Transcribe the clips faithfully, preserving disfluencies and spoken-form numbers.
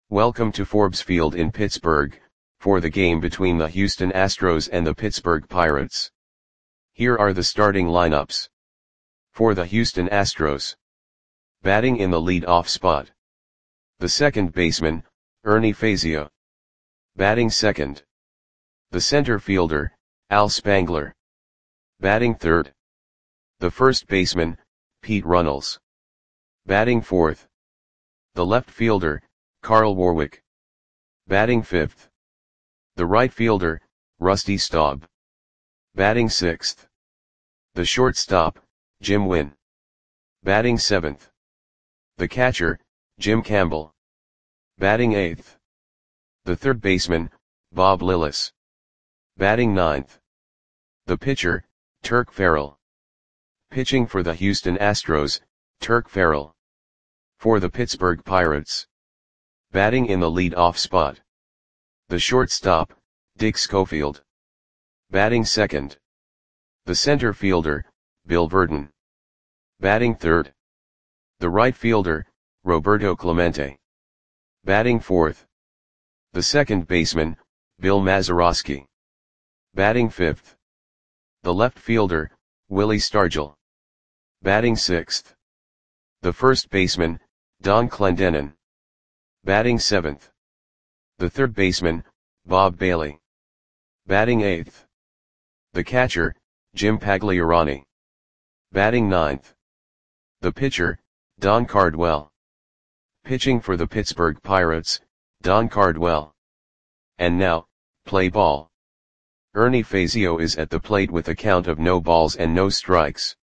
Welcome to Forbes Field in Pittsburgh, for the game between the Houston Astros and the Pittsburgh Pirates. Here are the starting lineups. For the Houston Astros. Batting in the lead-off spot. The second baseman, Ernie Fazio. Batting second. The center fielder, Al Spangler. Batting third. The first baseman, Pete Runnels. Batting fourth. The left fielder, Carl Warwick. Batting fifth. The right fielder, Rusty Staub. Batting sixth. The shortstop, Jim Wynn. Batting seventh. The catcher, Jim Campbell. Batting eighth. The third baseman, Bob Lillis. Batting ninth. The pitcher, Turk Farrell. Pitching for the Houston Astros, Turk Farrell. For the Pittsburgh Pirates. Batting in the lead-off spot. The shortstop, Dick Schofield. Batting second. The center fielder, Bill Verdon. Batting third. The right fielder, Roberto Clemente. Batting fourth. The second baseman, Bill Mazeroski. Batting fifth. The left fielder, Willie Stargell. Batting sixth. The first baseman, Don Clendenon. Batting seventh. The third baseman, Bob Bailey. Batting eighth. The catcher, Jim Pagliarani. Batting ninth. The pitcher, Don Cardwell. Pitching for the Pittsburgh Pirates, Don Cardwell. And now, play ball. Ernie Fazio is at the plate with a count of no balls and no strikes.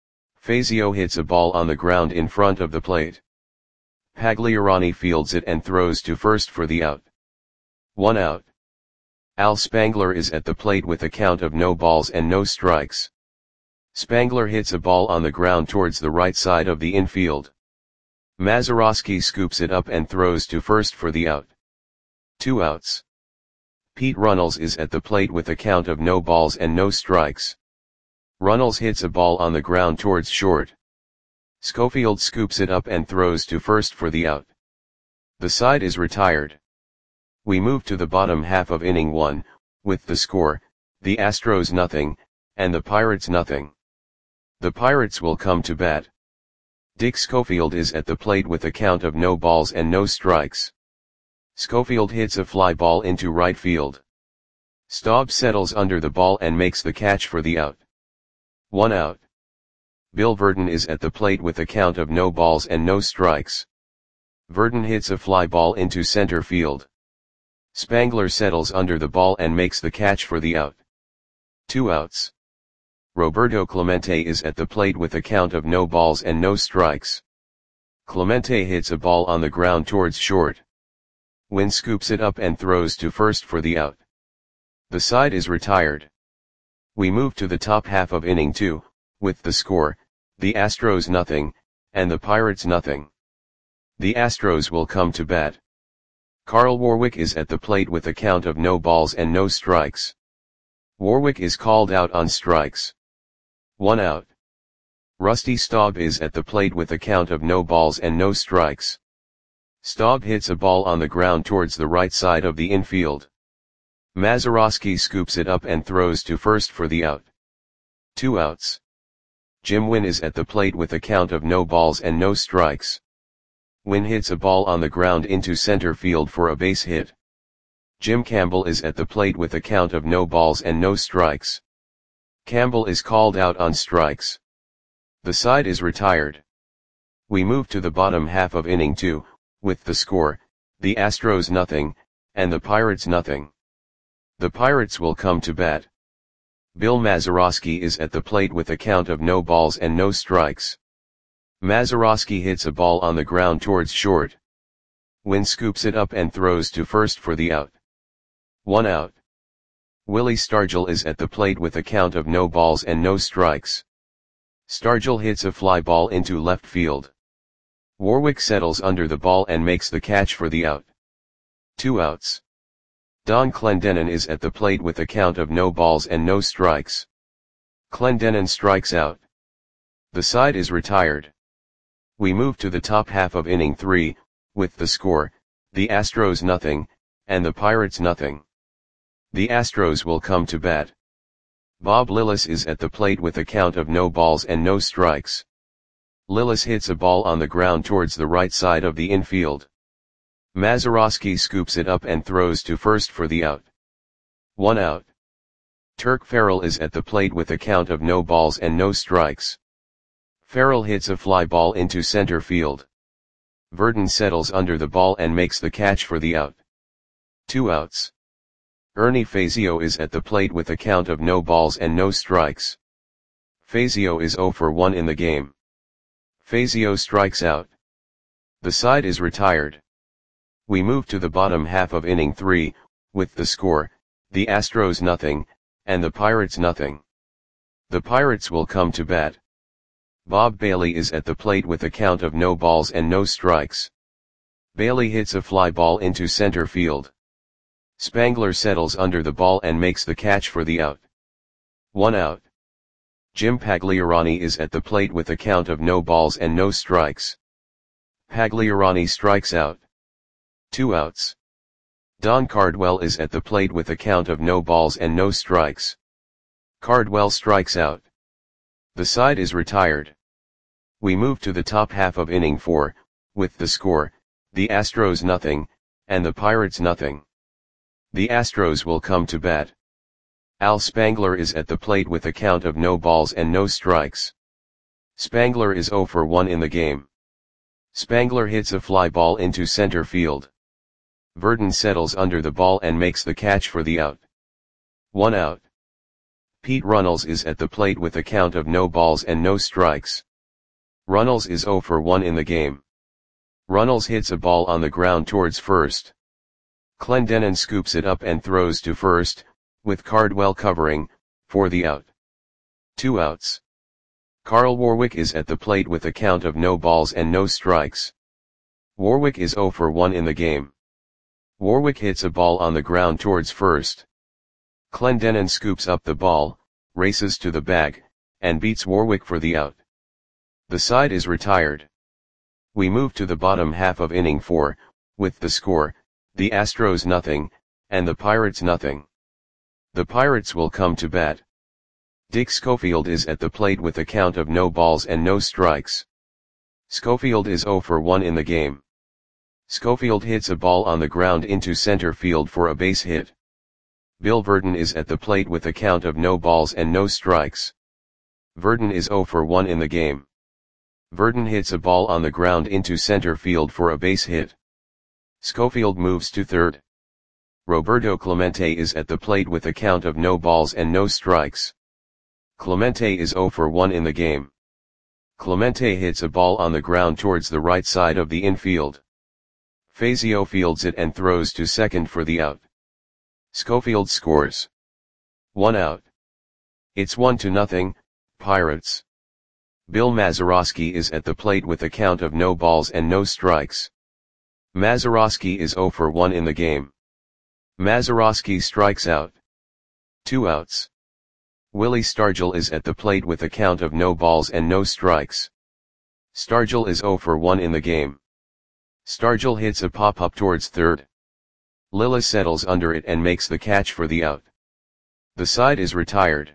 Fazio hits a ball on the ground in front of the plate. Pagliarani fields it and throws to first for the out. One out. Al Spangler is at the plate with a count of no balls and no strikes. Spangler hits a ball on the ground towards the right side of the infield. Mazeroski scoops it up and throws to first for the out. Two outs. Pete Runnels is at the plate with a count of no balls and no strikes. Runnels hits a ball on the ground towards short. Schofield scoops it up and throws to first for the out. The side is retired. We move to the bottom half of inning one, with the score, the Astros nothing, and the Pirates nothing. The Pirates will come to bat. Dick Schofield is at the plate with a count of no balls and no strikes. Schofield hits a fly ball into right field. Staub settles under the ball and makes the catch for the out. One out. Bill Verdon is at the plate with a count of no balls and no strikes. Verdon hits a fly ball into center field. Spangler settles under the ball and makes the catch for the out. Two outs. Roberto Clemente is at the plate with a count of no balls and no strikes. Clemente hits a ball on the ground towards short. Wynn scoops it up and throws to first for the out. The side is retired. We move to the top half of inning two, with the score, the Astros nothing, and the Pirates nothing. The Astros will come to bat. Carl Warwick is at the plate with a count of no balls and no strikes. Warwick is called out on strikes. One out. Rusty Staub is at the plate with a count of no balls and no strikes. Staub hits a ball on the ground towards the right side of the infield. Mazeroski scoops it up and throws to first for the out. Two outs. Jim Wynn is at the plate with a count of no balls and no strikes. Wynn hits a ball on the ground into center field for a base hit. Jim Campbell is at the plate with a count of no balls and no strikes. Campbell is called out on strikes. The side is retired. We move to the bottom half of inning two, with the score, the Astros nothing, and the Pirates nothing. The Pirates will come to bat. Bill Mazeroski is at the plate with a count of no balls and no strikes. Mazeroski hits a ball on the ground towards short. Wynn scoops it up and throws to first for the out. One out. Willie Stargell is at the plate with a count of no balls and no strikes. Stargell hits a fly ball into left field. Warwick settles under the ball and makes the catch for the out. Two outs. Don Clendenon is at the plate with a count of no balls and no strikes. Clendenon strikes out. The side is retired. We move to the top half of inning three, with the score, the Astros nothing, and the Pirates nothing. The Astros will come to bat. Bob Lillis is at the plate with a count of no balls and no strikes. Lillis hits a ball on the ground towards the right side of the infield. Mazeroski scoops it up and throws to first for the out. One out. Turk Farrell is at the plate with a count of no balls and no strikes. Farrell hits a fly ball into center field. Verdon settles under the ball and makes the catch for the out. Two outs. Ernie Fazio is at the plate with a count of no balls and no strikes. Fazio is zero for one in the game. Fazio strikes out. The side is retired. We move to the bottom half of inning three, with the score, the Astros nothing, and the Pirates nothing. The Pirates will come to bat. Bob Bailey is at the plate with a count of no balls and no strikes. Bailey hits a fly ball into center field. Spangler settles under the ball and makes the catch for the out. One out. Jim Pagliarani is at the plate with a count of no balls and no strikes. Pagliarani strikes out. Two outs. Don Cardwell is at the plate with a count of no balls and no strikes. Cardwell strikes out. The side is retired. We move to the top half of inning four, with the score, the Astros nothing, and the Pirates nothing. The Astros will come to bat. Al Spangler is at the plate with a count of no balls and no strikes. Spangler is zero for one in the game. Spangler hits a fly ball into center field. Verdon settles under the ball and makes the catch for the out. One out. Pete Runnels is at the plate with a count of no balls and no strikes. Runnels is zero for one in the game. Runnels hits a ball on the ground towards first. Clendenon scoops it up and throws to first, with Cardwell covering, for the out. Two outs. Carl Warwick is at the plate with a count of no balls and no strikes. Warwick is zero for one in the game. Warwick hits a ball on the ground towards first. Clendenon scoops up the ball, races to the bag, and beats Warwick for the out. The side is retired. We move to the bottom half of inning four, with the score, the Astros nothing, and the Pirates nothing. The Pirates will come to bat. Dick Schofield is at the plate with a count of no balls and no strikes. Schofield is zero for one in the game. Schofield hits a ball on the ground into center field for a base hit. Bill Verdon is at the plate with a count of no balls and no strikes. Verdon is zero for one in the game. Verdon hits a ball on the ground into center field for a base hit. Schofield moves to third. Roberto Clemente is at the plate with a count of no balls and no strikes. Clemente is zero for one in the game. Clemente hits a ball on the ground towards the right side of the infield. Fazio fields it and throws to second for the out. Schofield scores. One out. It's one to nothing, Pirates. Bill Mazeroski is at the plate with a count of no balls and no strikes. Mazeroski is zero for one in the game. Mazeroski strikes out. Two outs. Willie Stargell is at the plate with a count of no balls and no strikes. Stargell is zero for one in the game. Stargell hits a pop-up towards third. Lillis settles under it and makes the catch for the out. The side is retired.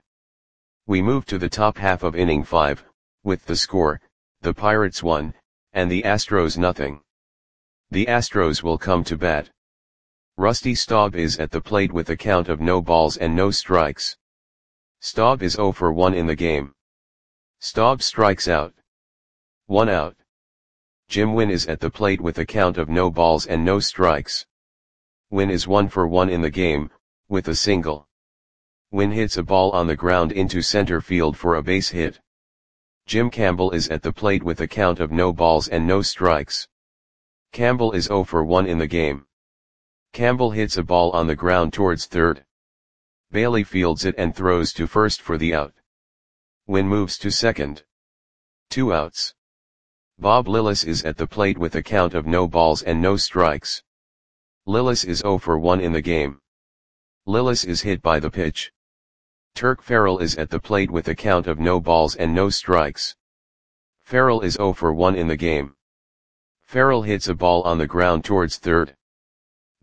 We move to the top half of inning five, with the score, the Pirates one, and the Astros nothing. The Astros will come to bat. Rusty Staub is at the plate with a count of no balls and no strikes. Staub is zero for one in the game. Staub strikes out. One out. Jim Wynn is at the plate with a count of no balls and no strikes. Wynn is one for one in the game, with a single. Wynn hits a ball on the ground into center field for a base hit. Jim Campbell is at the plate with a count of no balls and no strikes. Campbell is zero for one in the game. Campbell hits a ball on the ground towards third. Bailey fields it and throws to first for the out. Wynn moves to second. Two outs. Bob Lillis is at the plate with a count of no balls and no strikes. Lillis is zero for one in the game. Lillis is hit by the pitch. Turk Farrell is at the plate with a count of no balls and no strikes. Farrell is zero for one in the game. Farrell hits a ball on the ground towards third.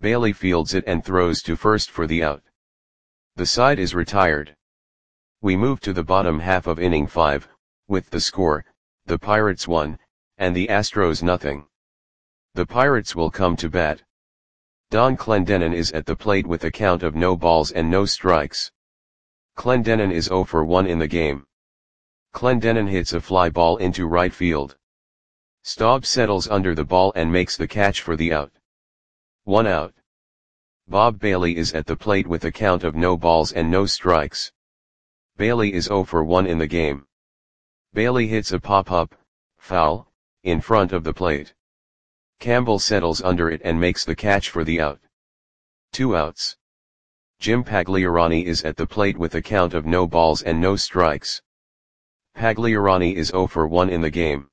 Bailey fields it and throws to first for the out. The side is retired. We move to the bottom half of inning five, with the score, the Pirates one, and the Astros nothing. The Pirates will come to bat. Don Clendenon is at the plate with a count of no balls and no strikes. Clendenon is oh for one in the game. Clendenon hits a fly ball into right field. Staub settles under the ball and makes the catch for the out. One out. Bob Bailey is at the plate with a count of no balls and no strikes. Bailey is oh for one in the game. Bailey hits a pop-up, foul, in front of the plate. Campbell settles under it and makes the catch for the out. Two outs. Jim Pagliarani is at the plate with a count of no balls and no strikes. Pagliarani is oh for one in the game.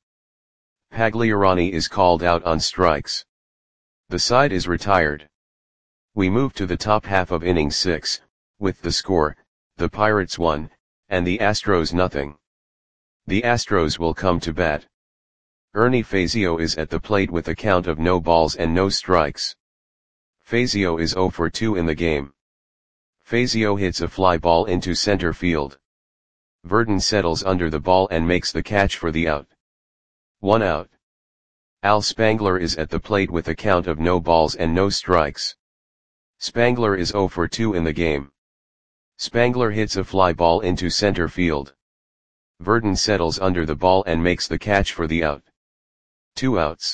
Pagliarani is called out on strikes. The side is retired. We move to the top half of inning six, with the score, the Pirates one, and the Astros nothing. The Astros will come to bat. Ernie Fazio is at the plate with a count of no balls and no strikes. Fazio is oh for two in the game. Fazio hits a fly ball into center field. Verdon settles under the ball and makes the catch for the out. One out. Al Spangler is at the plate with a count of no balls and no strikes. Spangler is oh for two in the game. Spangler hits a fly ball into center field. Verdon settles under the ball and makes the catch for the out. Two outs.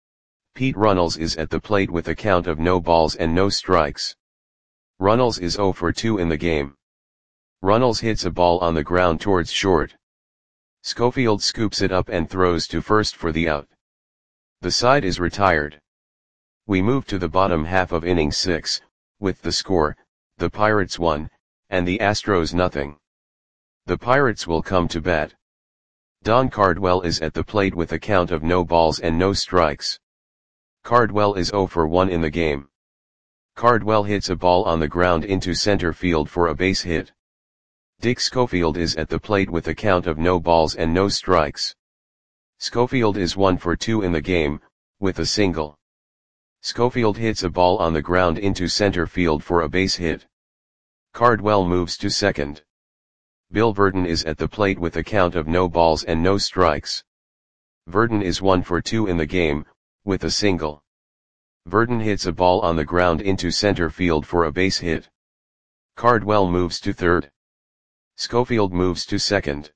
Pete Runnels is at the plate with a count of no balls and no strikes. Runnels is oh for two in the game. Runnels hits a ball on the ground towards short. Schofield scoops it up and throws to first for the out. The side is retired. We move to the bottom half of inning six, with the score, the Pirates one, and the Astros nothing. The Pirates will come to bat. Don Cardwell is at the plate with a count of no balls and no strikes. Cardwell is oh for one in the game. Cardwell hits a ball on the ground into center field for a base hit. Dick Schofield is at the plate with a count of no balls and no strikes. Schofield is one for two in the game, with a single. Schofield hits a ball on the ground into center field for a base hit. Cardwell moves to second. Bill Verdon is at the plate with a count of no balls and no strikes. Verdon is one for two in the game, with a single. Verdon hits a ball on the ground into center field for a base hit. Cardwell moves to third. Schofield moves to second.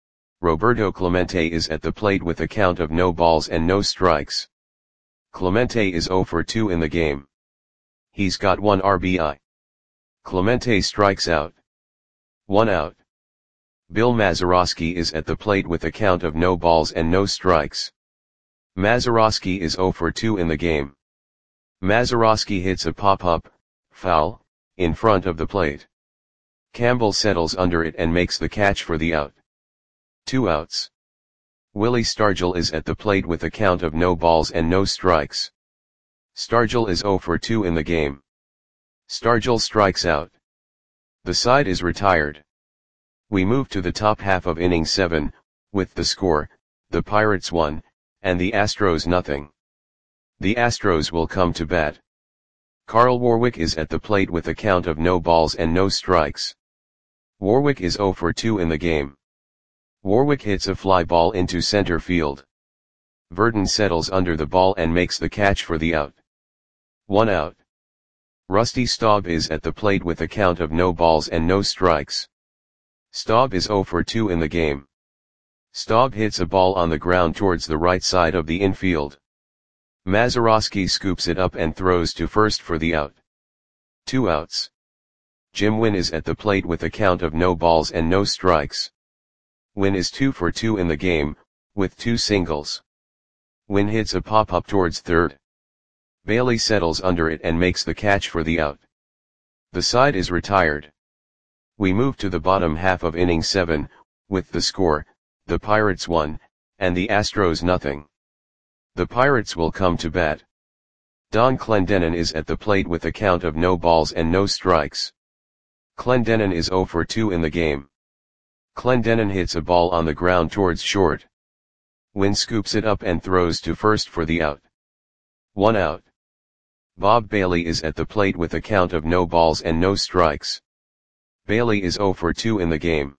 Roberto Clemente is at the plate with a count of no balls and no strikes. Clemente is oh for two in the game. He's got one R B I. Clemente strikes out. One out. Bill Mazeroski is at the plate with a count of no balls and no strikes. Mazeroski is oh for two in the game. Mazeroski hits a pop-up, foul, in front of the plate. Campbell settles under it and makes the catch for the out. Two outs. Willie Stargell is at the plate with a count of no balls and no strikes. Stargell is oh for two in the game. Stargell strikes out. The side is retired. We move to the top half of inning seven, with the score, the Pirates one, and the Astros nothing. The Astros will come to bat. Carl Warwick is at the plate with a count of no balls and no strikes. Warwick is oh for two in the game. Warwick hits a fly ball into center field. Verdon settles under the ball and makes the catch for the out. One out. Rusty Staub is at the plate with a count of no balls and no strikes. Staub is oh for two in the game. Staub hits a ball on the ground towards the right side of the infield. Mazeroski scoops it up and throws to first for the out. Two outs. Jim Wynn is at the plate with a count of no balls and no strikes. Wynn is two for two in the game, with two singles. Wynn hits a pop-up towards third. Bailey settles under it and makes the catch for the out. The side is retired. We move to the bottom half of inning seven, with the score, the Pirates one, and the Astros nothing. The Pirates will come to bat. Don Clendenon is at the plate with a count of no balls and no strikes. Clendenon is oh for two in the game. Clendenon hits a ball on the ground towards short. Wynn scoops it up and throws to first for the out. One out. Bob Bailey is at the plate with a count of no balls and no strikes. Bailey is zero for two in the game.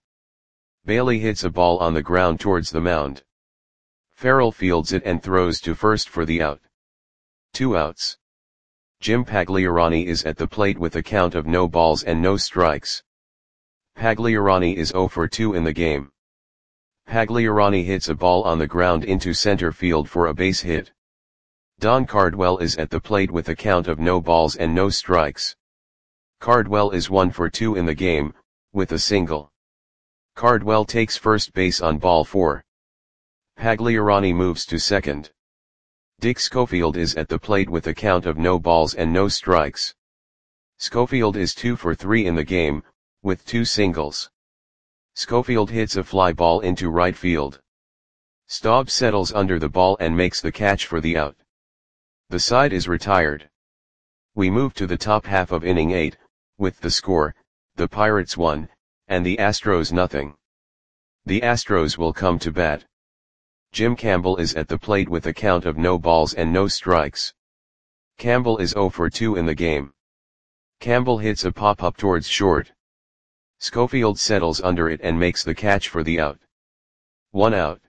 Bailey hits a ball on the ground towards the mound. Farrell fields it and throws to first for the out. Two outs. Jim Pagliarani is at the plate with a count of no balls and no strikes. Pagliarani is zero for two in the game. Pagliarani hits a ball on the ground into center field for a base hit. Don Cardwell is at the plate with a count of no balls and no strikes. Cardwell is one for two in the game, with a single. Cardwell takes first base on ball four. Pagliarani moves to second. Dick Schofield is at the plate with a count of no balls and no strikes. Schofield is two for three in the game, with two singles. Schofield hits a fly ball into right field. Staub settles under the ball and makes the catch for the out. The side is retired. We move to the top half of inning eight, with the score, the Pirates one, and the Astros nothing. The Astros will come to bat. Jim Campbell is at the plate with a count of no balls and no strikes. Campbell is zero for two in the game. Campbell hits a pop-up towards short. Schofield settles under it and makes the catch for the out. One out.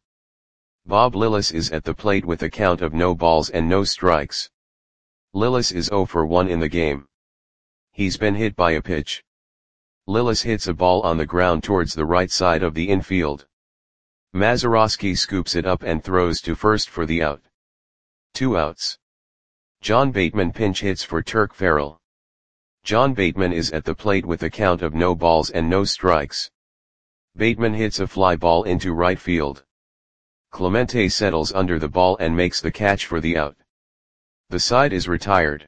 Bob Lillis is at the plate with a count of no balls and no strikes. Lillis is zero for one in the game. He's been hit by a pitch. Lillis hits a ball on the ground towards the right side of the infield. Mazeroski scoops it up and throws to first for the out. Two outs. John Bateman pinch hits for Turk Farrell. John Bateman is at the plate with a count of no balls and no strikes. Bateman hits a fly ball into right field. Clemente settles under the ball and makes the catch for the out. The side is retired.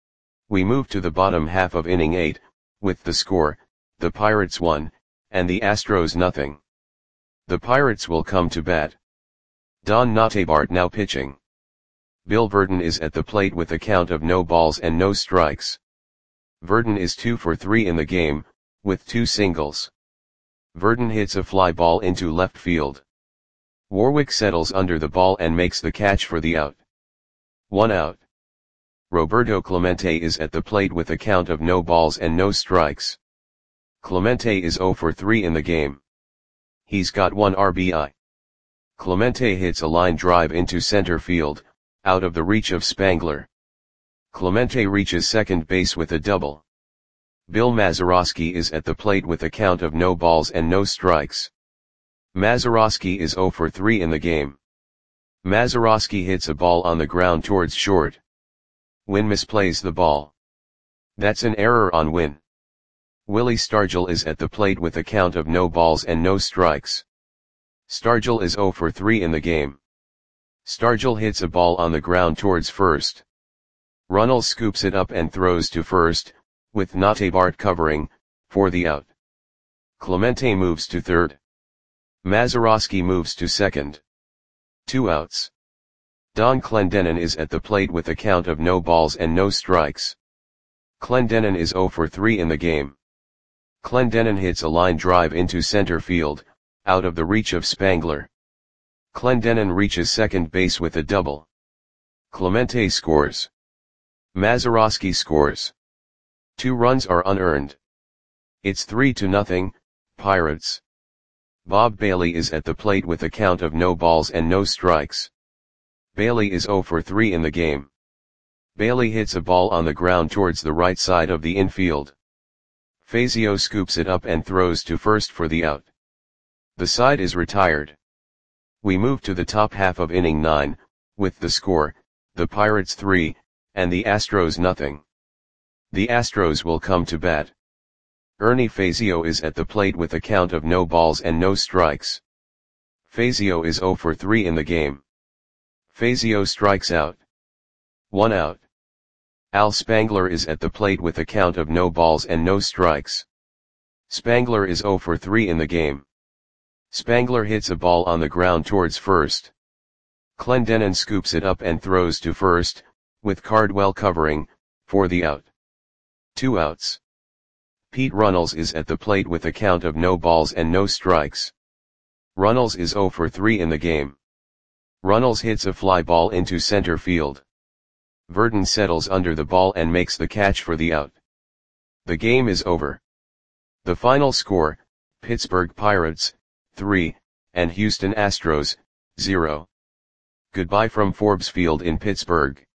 We move to the bottom half of inning eight, with the score, the Pirates one, and the Astros nothing. The Pirates will come to bat. Don Notabart now pitching. Bill Verdon is at the plate with a count of no balls and no strikes. Verdon is two for three in the game, with two singles. Verdon hits a fly ball into left field. Warwick settles under the ball and makes the catch for the out. One out. Roberto Clemente is at the plate with a count of no balls and no strikes. Clemente is zero for three in the game. He's got one R B I. Clemente hits a line drive into center field, out of the reach of Spangler. Clemente reaches second base with a double. Bill Mazeroski is at the plate with a count of no balls and no strikes. Mazeroski is zero for three in the game. Mazeroski hits a ball on the ground towards short. Wynn misplays the ball. That's an error on Wynn. Willie Stargell is at the plate with a count of no balls and no strikes. Stargell is zero for three in the game. Stargell hits a ball on the ground towards first. Runnels scoops it up and throws to first, with Notabart covering, for the out. Clemente moves to third. Mazeroski moves to second. Two outs. Don Clendenon is at the plate with a count of no balls and no strikes. Clendenon is zero for three in the game. Clendenon hits a line drive into center field, out of the reach of Spangler. Clendenon reaches second base with a double. Clemente scores. Mazeroski scores. Two runs are unearned. It's three to nothing, Pirates. Bob Bailey is at the plate with a count of no balls and no strikes. Bailey is zero for three in the game. Bailey hits a ball on the ground towards the right side of the infield. Fazio scoops it up and throws to first for the out. The side is retired. We move to the top half of inning nine, with the score, the Pirates three, and the Astros nothing. The Astros will come to bat. Ernie Fazio is at the plate with a count of no balls and no strikes. Fazio is zero for three in the game. Fazio strikes out. One out. Al Spangler is at the plate with a count of no balls and no strikes. Spangler is zero for three in the game. Spangler hits a ball on the ground towards first. Clendenon scoops it up and throws to first, with Cardwell covering, for the out. Two outs. Pete Runnels is at the plate with a count of no balls and no strikes. Runnels is zero for three in the game. Runnels hits a fly ball into center field. Verdon settles under the ball and makes the catch for the out. The game is over. The final score, Pittsburgh Pirates, three, and Houston Astros, zero. Goodbye from Forbes Field in Pittsburgh.